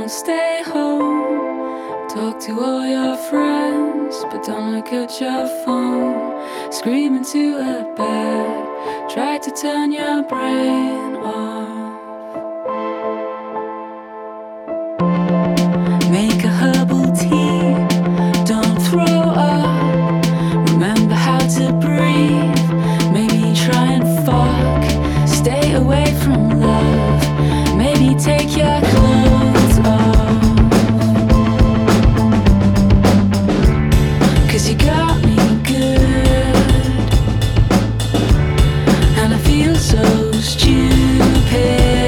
stay home. Talk to all your friends, but don't look at your phone. Scream into a bed, try to turn your brain off. Make a herbal tea, don't throw up. Remember how to breathe, maybe try and fuck. Stay away from love, maybe take your clothes off. 'Cause you got me good, and I feel so stupid.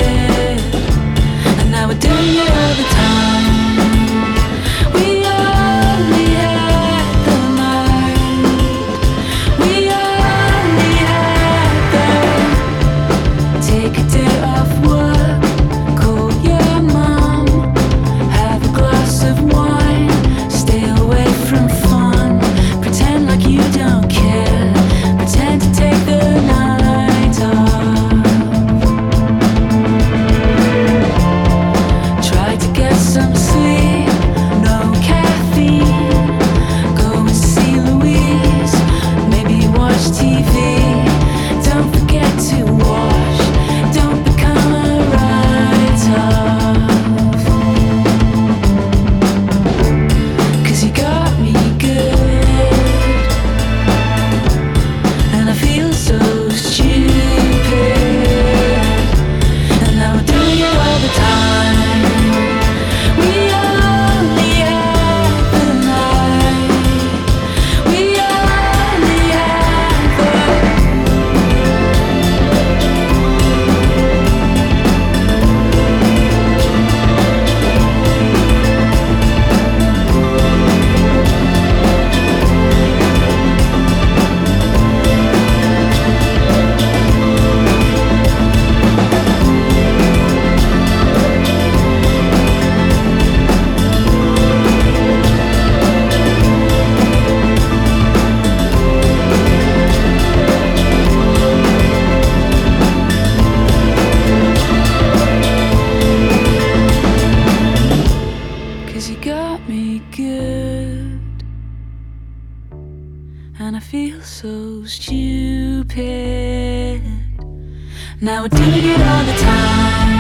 And now we're doing it all the time. We only had the night. We only had the. Take a day off work, call your mom, have a glass of wine, stay away from fun, pretend like you don't care, pretend to take the night off. Try to get some sleep, no caffeine, go and see Louise, maybe watch TV. Don't forget to wash, don't become a write-off. 'Cause you got me good, and I feel so stupid. And now we're doing it all the time. We only have the night. We only have the. Cause you got me good, and I feel so stupid. Now we're doing it all the time.